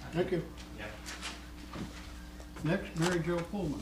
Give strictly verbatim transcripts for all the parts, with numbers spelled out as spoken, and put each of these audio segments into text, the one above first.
Thank you. Yep. Next, Mary Jo Pullman.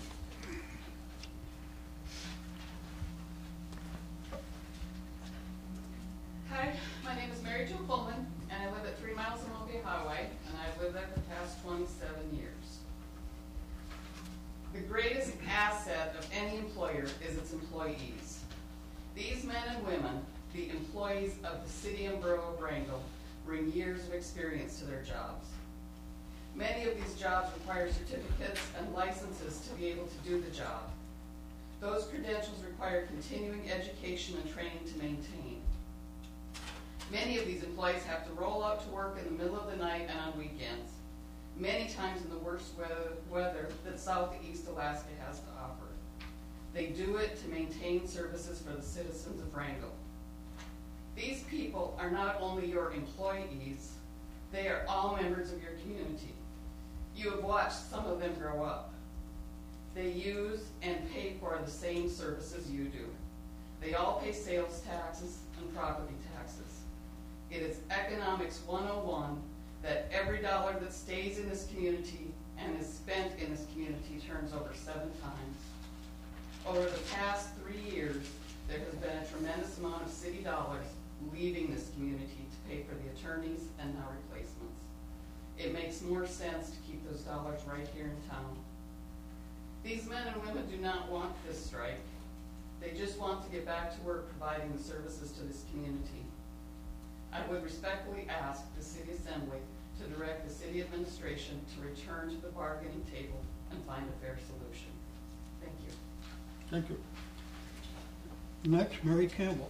Hi, my name is Mary Jo Pullman, and I live at Three Miles of Mobile Highway, and I've lived there the past twenty-seven years. The greatest asset of any employer is its employees. These men and women, the employees of the city and borough of Wrangell, bring years of experience to their jobs. Many of these jobs require certificates and licenses to be able to do the job. Those credentials require continuing education and training to maintain. Many of these employees have to roll out to work in the middle of the night and on weekends, many times in the worst weather, weather that Southeast Alaska has to offer. They do it to maintain services for the citizens of Wrangell. These people are not only your employees, they are all members of your community. You have watched some of them grow up. They use and pay for the same services you do. They all pay sales taxes and property taxes. It is Economics one oh one that every dollar that stays in this community and is spent in this community turns over seven times. Over the past three years, there has been a tremendous amount of city dollars leaving this community to pay for the attorneys and now replacements. It makes more sense to keep those dollars right here in town. These men and women do not want this strike. They just want to get back to work providing the services to this community. I would respectfully ask the City Assembly to direct the City Administration to return to the bargaining table and find a fair solution. Thank you. Thank you. Next, Mary Campbell.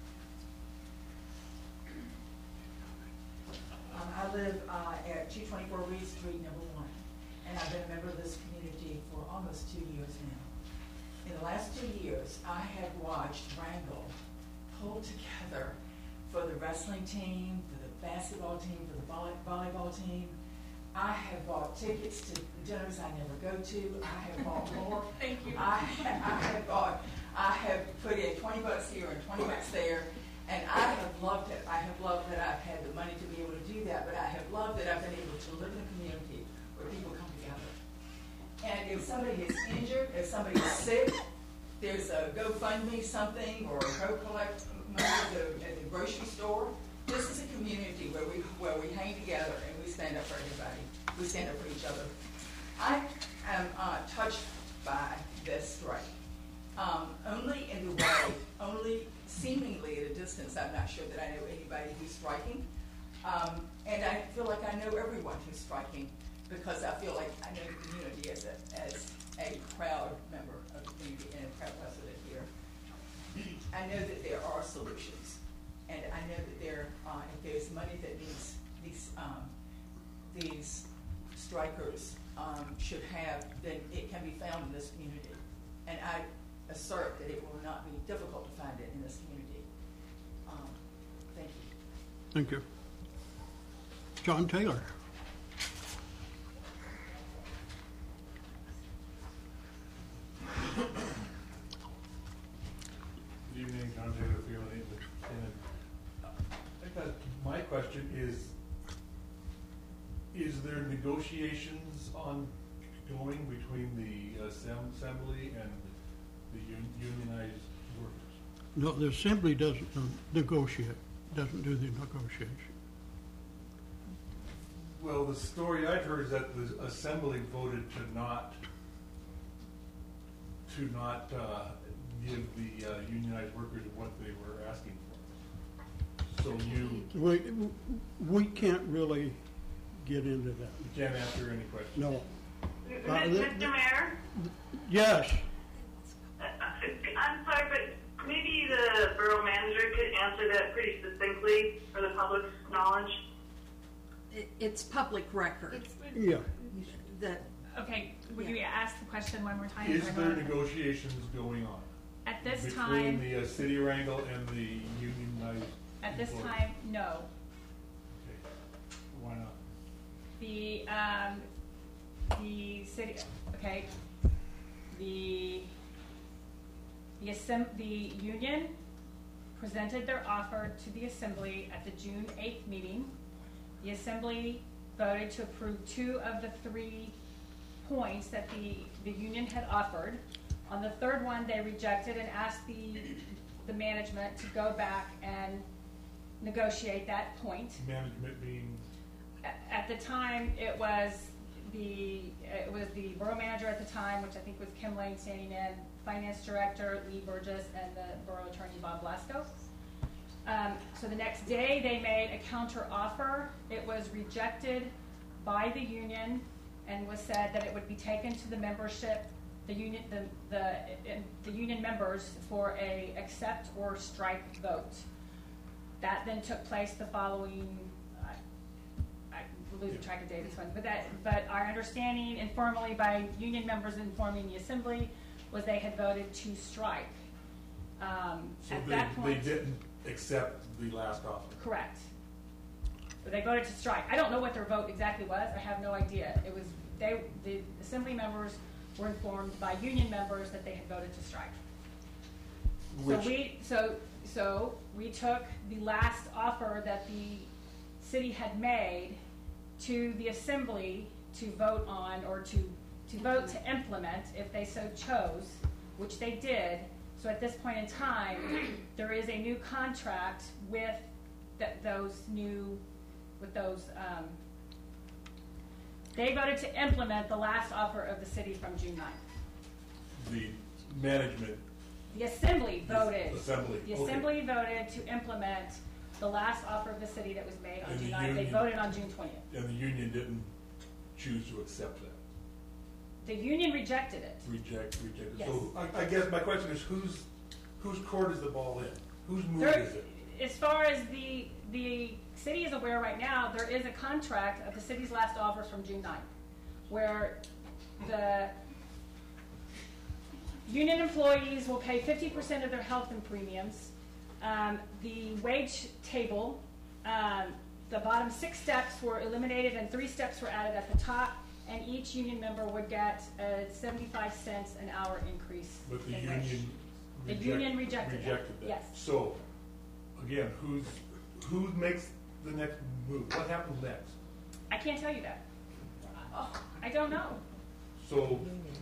Um, I live uh, at two twenty-four Reed Street, number one, and I've been a member of this community for almost two years now. In the last two years, I have watched Wrangell pull together for the wrestling team, for the basketball team, for the volley volleyball team. I have bought tickets to dinners I never go to. I have bought more. Thank you. I, I have bought, I have put in twenty bucks here and twenty bucks there, and I have loved it. I have loved that I've had the money to be able to do that, but I have loved that I've been able to live in a community where people come together. And if somebody is injured, if somebody is sick, there's a GoFundMe something or go collect money at the, at the grocery store. This is a community where we where we hang together and we stand up for everybody. We stand up for each other. I am uh, touched by this strike. Um, only in the way, only seemingly at a distance, I'm not sure that I know anybody who's striking. Um, and I feel like I know everyone who's striking because I feel like I know the community as a, as a proud member of the community and a proud resident here. I know that there are solutions. And I know that there, uh, if there's money that these these um, these strikers um, should have, then it can be found in this community. And I assert that it will not be difficult to find it in this community. Um, thank you. Thank you. John Taylor. Good evening, John Taylor, Field Lieutenant. I think that my question is, is there negotiations ongoing between the assembly and the un unionized workers? No, the Assembly doesn't negotiate, doesn't do the negotiation. Well, the story I've heard is that the assembly voted to not to not uh, give the uh, unionized workers what they were asking for. So you We, we can't really get into that. you can't answer any questions. No. Uh, Mister Mayor? Yes. Uh, I'm sorry, but maybe the borough manager could answer that pretty succinctly for the public's knowledge. It, it's public record. It's, Yeah. That okay, would Yeah. you ask the question one more time? Is there negotiations going on At this between time, the uh, city of Wrangell and the unionized? at this employees? time, no. Okay. Why not? The um, the city, okay, the the assemb the union presented their offer to the assembly at the June eighth meeting. The assembly voted to approve two of the three points that the, the union had offered. On the third one, they rejected and asked the, the management to go back and negotiate that point. Management being, At, at the time, it was the, it was the borough manager at the time, which I think was Kim Lane standing in, finance director Lee Burgess, and the borough attorney Bob Blasco. Um, so the next day, they made a counter offer. It was rejected by the union and was said that it would be taken to the membership, the union, the the, the union members for a accept or strike vote. That then took place the following. I, I lose track of dates, one, but that, but our understanding informally by union members informing the assembly was they had voted to strike. Um, so at they, that point, they didn't accept the last offer. correct. But they voted to strike. I don't know what their vote exactly was. I have no idea. It was they, the assembly members were informed by union members that they had voted to strike. Which, So we, so, so we took the last offer that the city had made to the assembly to vote on, or to, to vote to implement if they so chose, which they did. So at this point in time, there is a new contract with th- those new, with those, um, they voted to implement the last offer of the city from June ninth. the management, The assembly the voted. assembly, The okay. assembly voted to implement the last offer of the city that was made on And June the ninth. They union- voted on June twentieth. And the union didn't choose to accept that. The union rejected it. Reject, reject. Yes. So I, I guess my question is, whose, whose court is the ball in? Whose move There, is it? as far as the, the city is aware right now, there is a contract of the city's last offers from June ninth, where the union employees will pay fifty percent of their health and premiums. Um, the wage table, um, the bottom six steps were eliminated and three steps were added at the top, and each union member would get a seventy-five cents an hour increase But the in wage. union The reject- union rejected it, rejected that. yes. So, again, who's, who makes the next move? What happens next? I can't tell you that. I don't know. So,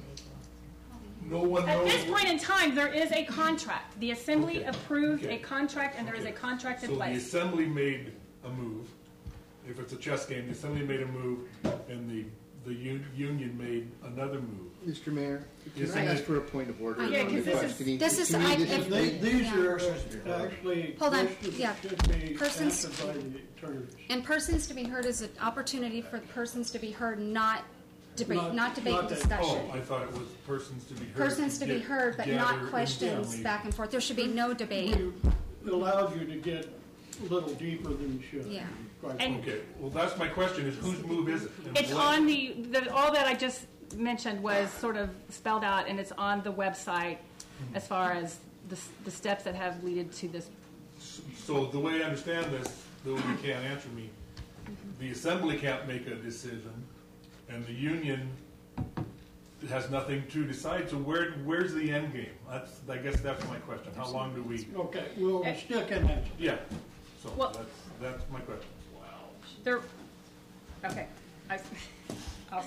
no one At knows. this point in time, there is a contract. The assembly Okay. approved Okay. a contract, and there is a Okay. contract in So the place. assembly made a move. If it's a chess game, the assembly made a move, and the, the u- union made another move. Mister Mayor, can Isn't I ask it- for a point of order? Yeah, 'cause on the this is- questioning? this is- To me, I- this if is They- big. These Yeah. are actually Hold on, questions yeah. that should be Persons- answered by the attorneys. And persons to be heard is an opportunity for persons to be heard, not debate, Not- not debate not and that- discussion. Oh, I thought it was persons to be heard. Persons to be get- heard, but gather not questions information. back and forth. There should be no debate. We allowed you to get a little deeper than you should. Yeah. quite And- frankly. Okay, well, that's my question, is whose move is it? And It's what- on the, the, all that I just mentioned was sort of spelled out, and it's on the website as far as the, s- the steps that have leaded to this. So the way I understand this, though you can't answer me, the assembly can't make a decision, and the union has nothing to decide, so where, where's the end game? That's, I guess that's my question, how long do we, Okay, we'll stick in that. yeah, so Well- that's, that's my question. There, okay, I, I'll,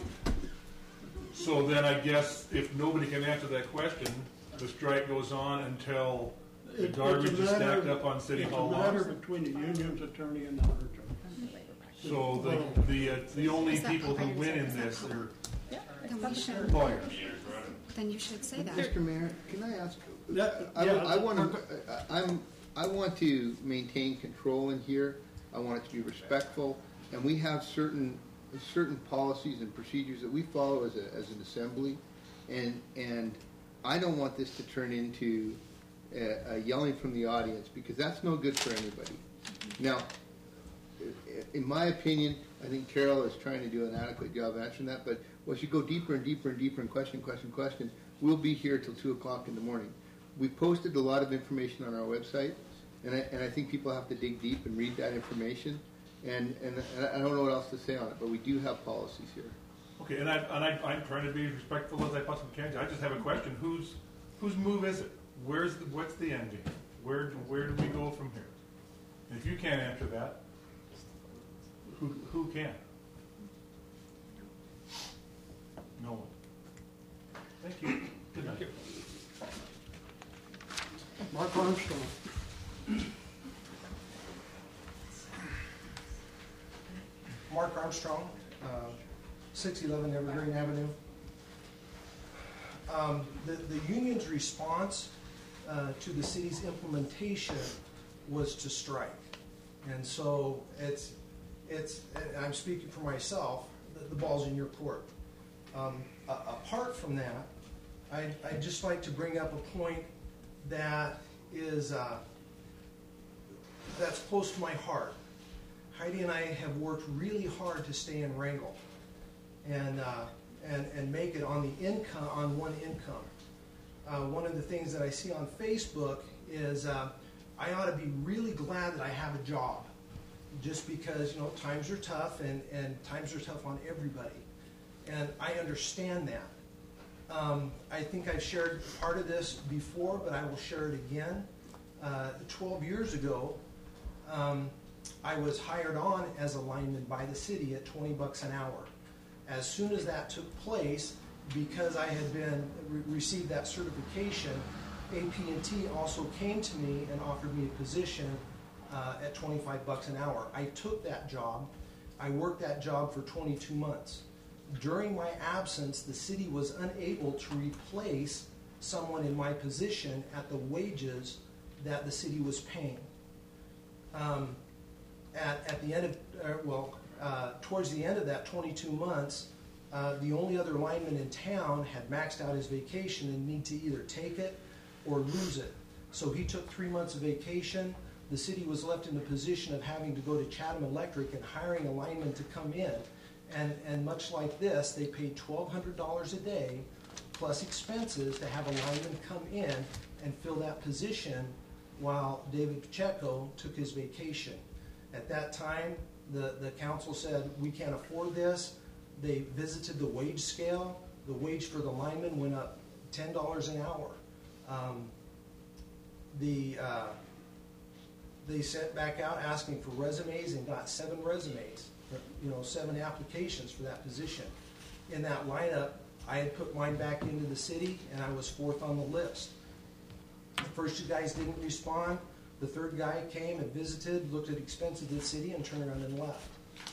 So then I guess if nobody can answer that question, the strike goes on until the It- it's a garbage is matter- stacked up on city hall It's a matter lawns? between the union's attorney and our attorney. So the, the, uh, the only Is that- people I who didn't win say- in is that this are Then we should, lawyers. then you should say that. Mister Mayor, can I ask? That- I, yeah, I want to, I'm, I want to maintain control in here. I want it to be respectful, and we have certain, certain policies and procedures that we follow as a, as an assembly, and, and I don't want this to turn into a, a yelling from the audience, because that's no good for anybody. Now, in my opinion, I think Carol is trying to do an adequate job answering that, but once you go deeper and deeper and deeper and question, question, question, we'll be here till two o'clock in the morning. We posted a lot of information on our website, and I, and I think people have to dig deep and read that information, and, and, and I don't know what else to say on it, but we do have policies here. Okay, and I, and I, I'm trying to be as respectful as I possibly can. I just have a question. Whose, whose move is it? Where's the, what's the end game? Where, do- where do we go from here? And if you can't answer that, who, who can? Thank you. Good night. Mark Armstrong. Mark Armstrong, uh, six eleven Evergreen Avenue. Um, the, the union's response uh, to the city's implementation was to strike. And so it's, it's, and I'm speaking for myself, the, the ball's in your court. Um, a, apart from that, I, I'd just like to bring up a point that is, uh, that's close to my heart. Heidi and I have worked really hard to stay in Wrangell and, uh, and, and make it on the income, on one income. Uh, one of the things that I see on Facebook is uh, I ought to be really glad that I have a job, just because, you know, times are tough and, and times are tough on everybody. And I understand that. Um, I think I've shared part of this before, but I will share it again. Uh, twelve years ago, um, I was hired on as a lineman by the city at twenty bucks an hour. As soon as that took place, because I had been re received that certification, A P and T also came to me and offered me a position uh, at twenty-five bucks an hour. I took that job. I worked that job for twenty-two months. During my absence, the city was unable to replace someone in my position at the wages that the city was paying. Um, at, at the end of, uh, well, uh, towards the end of that twenty-two months, uh, the only other lineman in town had maxed out his vacation and need to either take it or lose it. So he took three months of vacation. The city was left in the position of having to go to Chatham Electric and hiring a lineman to come in. And, and much like this, they paid twelve hundred dollars a day plus expenses to have a lineman come in and fill that position while David Pacheco took his vacation. At that time, the, the council said, we can't afford this. They visited the wage scale. The wage for the lineman went up ten dollars an hour. Um, the, uh, they sent back out asking for resumes and got seven resumes, you know, seven applications for that position. In that lineup, I had put mine back into the city, and I was fourth on the list. The first two guys didn't respond. The third guy came and visited, looked at expenses of the city, and turned around and left.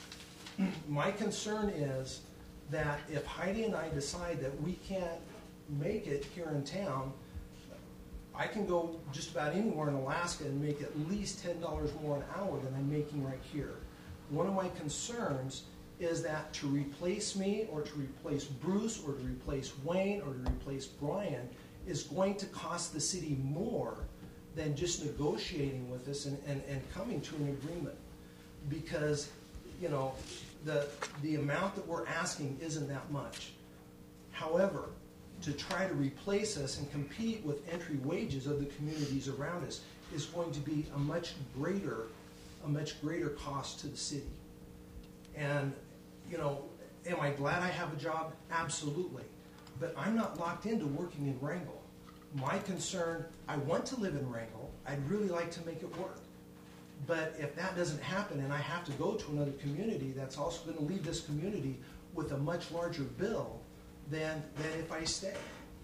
My concern is that if Heidi and I decide that we can't make it here in town, I can go just about anywhere in Alaska and make at least ten dollars more an hour than I'm making right here. One of my concerns is that to replace me or to replace Bruce or to replace Wayne or to replace Brian is going to cost the city more than just negotiating with us and, and, and coming to an agreement. Because, you know, the, the amount that we're asking isn't that much. However, to try to replace us and compete with entry wages of the communities around us is going to be a much greater, a much greater cost to the city. And, you know, am I glad I have a job? Absolutely. But I'm not locked into working in Wrangell. My concern, I want to live in Wrangell. I'd really like to make it work. But if that doesn't happen and I have to go to another community that's also going to leave this community with a much larger bill than, than if I stay.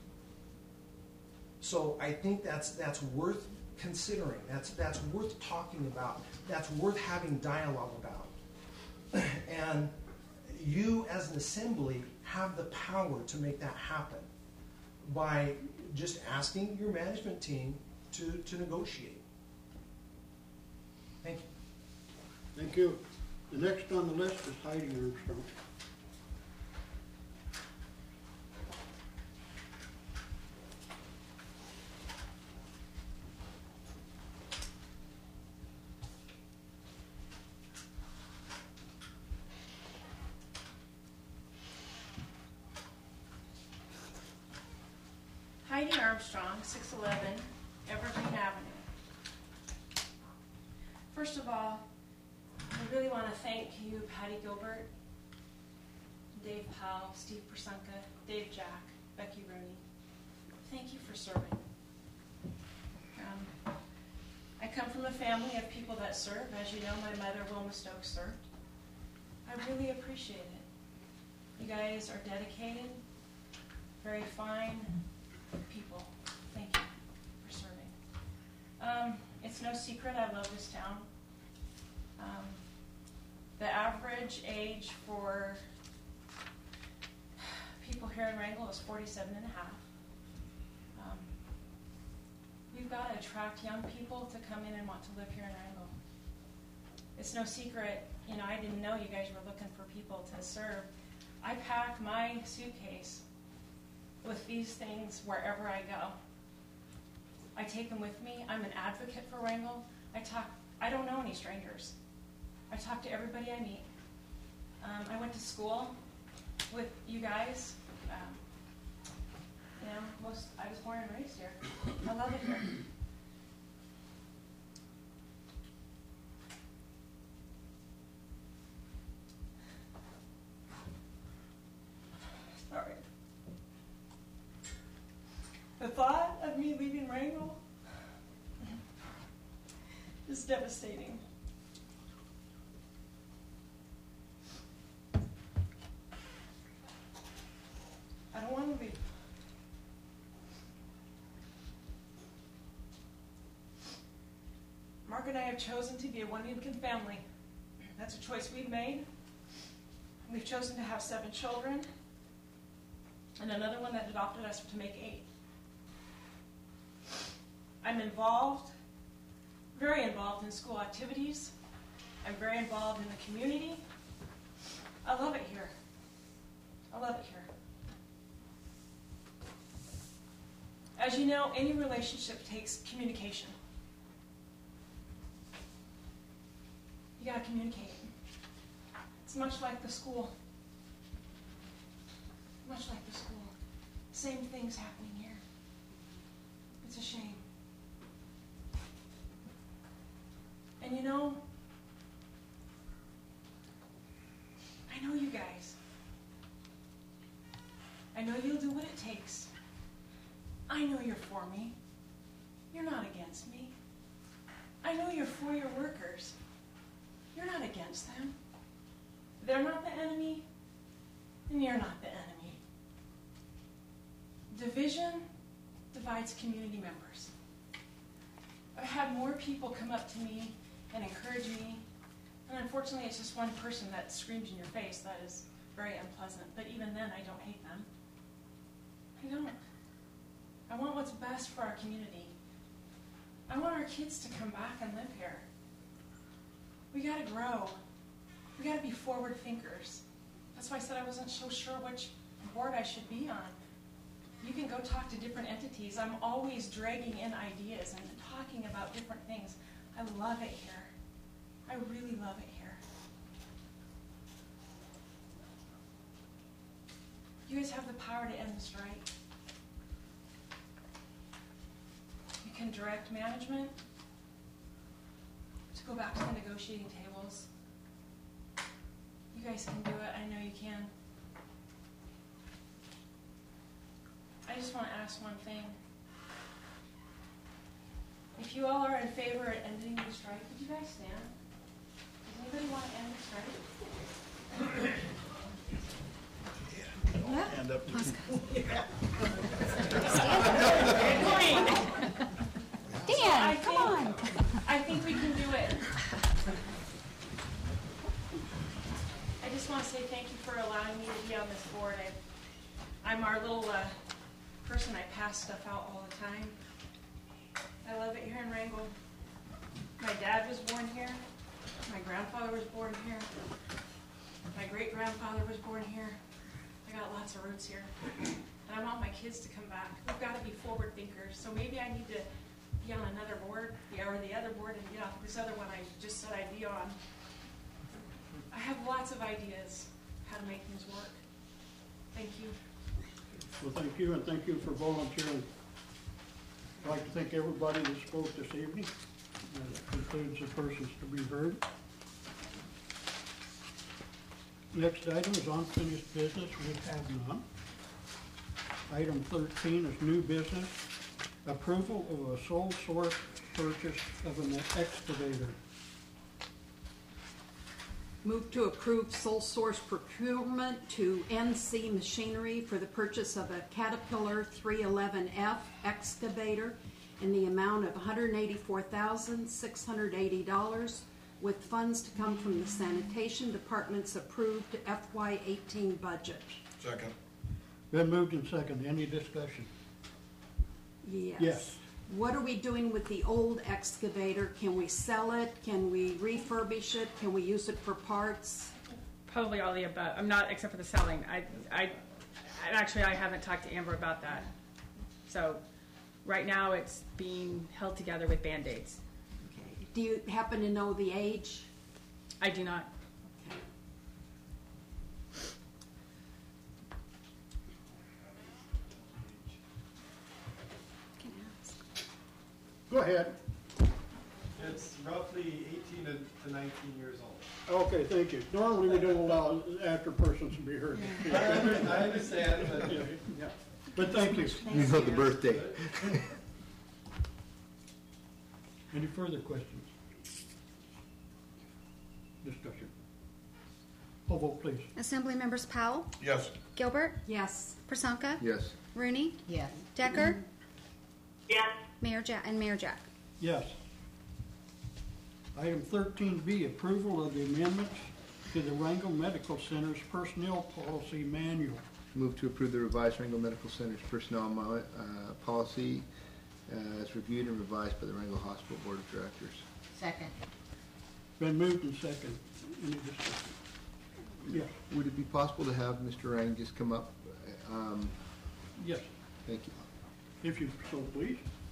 So I think that's, that's worth considering. That's, that's worth talking about. That's worth having dialogue about. And you as an assembly have the power to make that happen by just asking your management team to, to negotiate. Thank you. Thank you. The next on the list is Heidi Armstrong. Heidi Armstrong, six eleven Evergreen Avenue. First of all, I really want to thank you, Patty Gilbert, Dave Powell, Steve Persunka, Dave Jack, Becky Rooney. Thank you for serving. Um, I come from a family of people that serve. As you know, my mother, Wilma Stokes, served. I really appreciate it. You guys are dedicated, very fine people. Thank you for serving. Um, it's no secret I love this town. Um, the average age for people here in Wrangell is forty-seven and a half. Um, we've got to attract young people to come in and want to live here in Wrangell. It's no secret, you know, I didn't know you guys were looking for people to serve. I pack my suitcase with these things wherever I go. I take them with me. I'm an advocate for Wrangell. I talk, I don't know any strangers. I talk to everybody I meet. Um, I went to school with you guys. Um, you know, most, I was born and raised here. I love it here. Sorry. The thought of me leaving Wrangell is devastating. I don't want to leave. Mark and I have chosen to be a one-income family. That's a choice we've made. We've chosen to have seven children, and another one that adopted us to make eight. I'm involved, very involved in school activities. I'm very involved in the community. I love it here. I love it here. As you know, any relationship takes communication. You gotta communicate. It's much like the school. Much like the school. Same things happening here. It's a shame. And you know, I know you guys. I know you'll do what it takes. I know you're for me. You're not against me. I know you're for your workers. You're not against them. They're not the enemy, and you're not the enemy. Division divides community members. I've had more people come up to me and encourage me, and unfortunately it's just one person that screams in your face. That is very unpleasant, but even then I don't hate them. I don't. I want what's best for our community. I want our kids to come back and live here. We gotta grow. We gotta be forward thinkers. That's why I said I wasn't so sure which board I should be on. You can go talk to different entities. I'm always dragging in ideas and talking about different things. I love it here. I really love it here. You guys have the power to end the strike. You can direct management to go back to the negotiating tables. You guys can do it. I know you can. I just want to ask one thing. If you all are in favor of ending the strike, would you guys stand? Does anybody want to end the strike? Don't stand up. Dan, come on. I think we can do it. I just want to say thank you for allowing me to be on this board. I, I'm our little uh, person. I pass stuff out all the time. I love it here in Wrangell. My dad was born here. My grandfather was born here. My great-grandfather was born here. I got lots of roots here. And I want my kids to come back. We've got to be forward thinkers. So maybe I need to be on another board, or the other board, and get off this other one I just said I'd be on. I have lots of ideas how to make things work. Thank you. Well, thank you, and thank you for volunteering. I'd like to thank everybody that spoke this evening. That concludes the persons to be heard. Next item is unfinished business. We have none. Item thirteen is new business. Approval of a sole source purchase of an excavator. Move to approve sole source procurement to N C Machinery for the purchase of a Caterpillar three eleven F excavator in the amount of one hundred eighty-four thousand six hundred eighty dollars, with funds to come from the Sanitation Department's approved F Y eighteen budget. Second. Been moved and seconded. Any discussion? Yes. Yes. What are we doing with the old excavator? Can we sell it? Can we refurbish it? Can we use it for parts? Probably all the above. I'm not, except for the selling. I, I, I- actually, I haven't talked to Amber about that. So, right now, it's being held together with Band-Aids. Okay. Do you happen to know the age? I do not. Okay. Can ask. Go ahead. It's roughly eighteen to nineteen years old. Okay, thank you. Normally, we don't allow after persons to be heard. I under- I understand, but Yeah, yeah. But thank you. You know the birthday. Any further questions? Discussion. Poll vote, please. Assembly members Powell, yes. Gilbert, Yes. Prasanka, Yes. Rooney, Yes. Decker, Yes. Mayor Jack, and Mayor Jack. Yes. Item thirteen B, approval of the amendments to the Wrangell Medical Center's Personnel Policy Manual. Move to approve the revised Wrangell Medical Center's personnel mo- uh, policy uh, as reviewed and revised by the Wrangell Hospital Board of Directors. Second. Been moved and seconded. Any discussion? Yes. Would it be possible to have Mister Rang just come up? Um, Yes, Thank you. if you so please.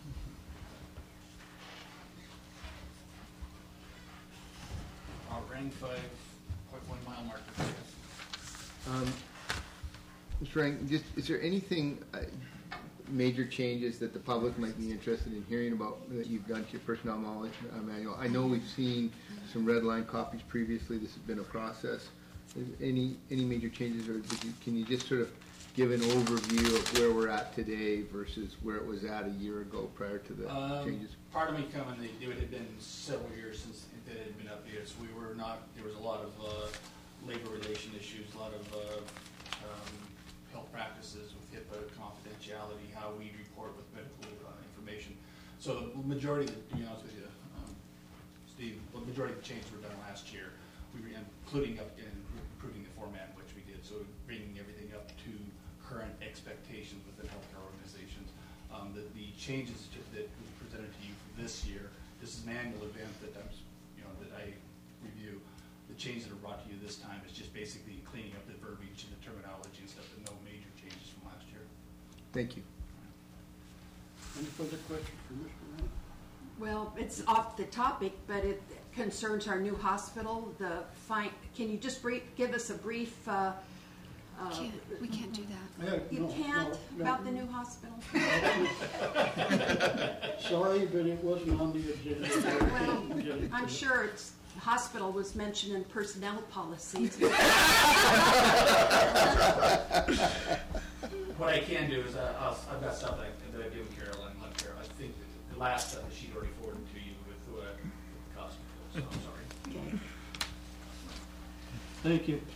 Uh, Rang five point one mile marker. Um, Mister Rang, just, is there anything, uh, major changes that the public might be interested in hearing about that you've done to your personnel knowledge uh, manual? I know we've seen some red line copies previously. This has been a process. Is Any, any major changes, or did you, can you just sort of give an overview of where we're at today versus where it was at a year ago prior to the Um, changes? Part of me coming, they- it had been several years since it had been updated, so we were not, there was a lot of uh, labor relation issues, a lot of uh, um, health practices with HIPAA confidentiality, how we report with medical uh, information. So the majority, to be honest with you, um, Steve, the majority of the changes were done last year, we were including up in improving the format, which we did, so bringing everything up to current expectations within healthcare organizations. Um, the, the changes to, that was presented to you for this year, this is an annual event that I'm, you know, that I review. The changes that are brought to you this time is just basically cleaning up the verbiage and the terminology and stuff, and no major changes from last year. Thank you. Any further questions for Mister Rang? Well, it's off the topic, but it concerns our new hospital. The fine, can you just brief, give us a brief, uh, uh, Can't, we can't do that. Yeah, you no, can't, no, no. about the new hospital? Sorry, but it wasn't on the agenda. Well, I'm sure it's, hospital was mentioned in personnel policies. What I can do is, uh, I'll, I've got stuff that, I- that I've given Carol and let Carol, I think that the last stuff that she'd already forwarded to you with, uh, with the cost, so I'm sorry. Okay. Thank you.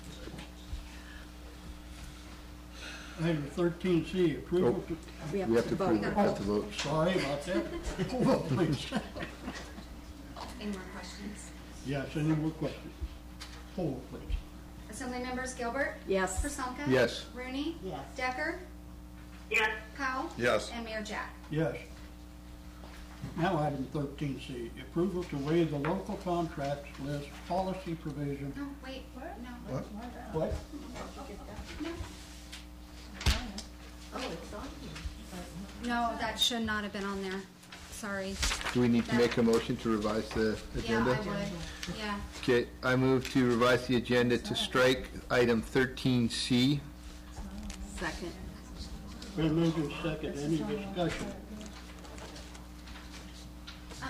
Item thirteen C, approval to, We We have to approve, vote. have to vote. sorry about that. Poll vote, please. Any more questions? Yes, any more questions? Poll vote, please. Assembly members Gilbert, Yes. Prasanka, Yes. Rooney, Yes. Decker, Yes. Powell, Yes. and Mayor Jack. Yes. Now, item thirteen C, approval to waive the local contracts list policy provision. No, wait, no. What? What? No, that should not have been on there. Sorry. Do we need to make a motion to revise the Yeah, agenda? I would. Yeah. Okay, I move to revise the agenda to strike item thirteen C. Second. Been moved and second. Any discussion? Uh,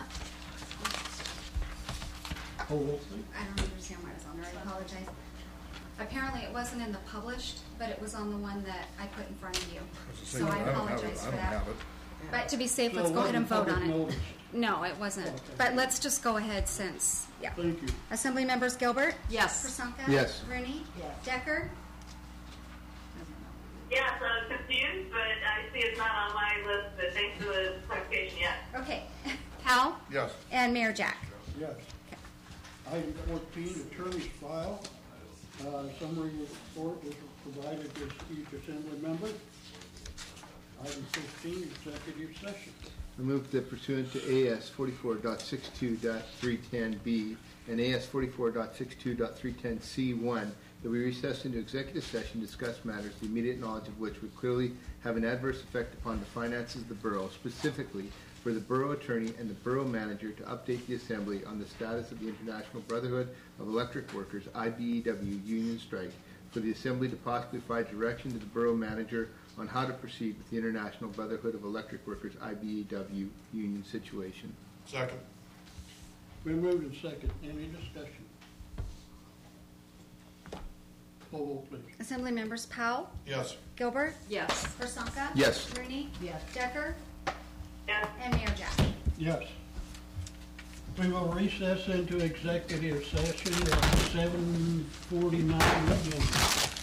Poll vote, please. I don't understand why it was on there. I apologize. Apparently, it wasn't in the published, but it was on the one that I put in front of you. So I don't have it. apologize I for don't that. have it. But to be safe, So let's it go ahead and wasn't vote on public it. notice. No, it wasn't. Okay. But let's just go ahead since, yeah. Thank you. Assembly members Gilbert? Yes. Persanka? Yes. Rooney? Yes. Decker? Yes, I was confused, but I see it's not on my list, but thanks for the clarification, yes. Okay. Powell? Yes. And Mayor Jack? Yes. Item fourteen, attorney's file. Uh, Summary report was provided to each assembly member. Item fifteen, executive session. I move that pursuant to A S forty-four point sixty-two point three ten B and A S forty-four point sixty-two point three ten C one, that we recess into executive session to discuss matters the immediate knowledge of which would clearly have an adverse effect upon the finances of the borough, specifically for the borough attorney and the borough manager to update the assembly on the status of the International Brotherhood of Electric Workers, I B E W, union strike, for the assembly to possibly provide direction to the borough manager on how to proceed with the International Brotherhood of Electric Workers, I B E W, union situation. Second. Been moved and second. Any discussion? Poll vote, please. Assembly members Powell? Yes. Gilbert? Yes. Persanka? Yes. Rooney? Yes. Decker? Yes. And Mayor Jack? Yes. We will recess into executive session at seven forty-nine again.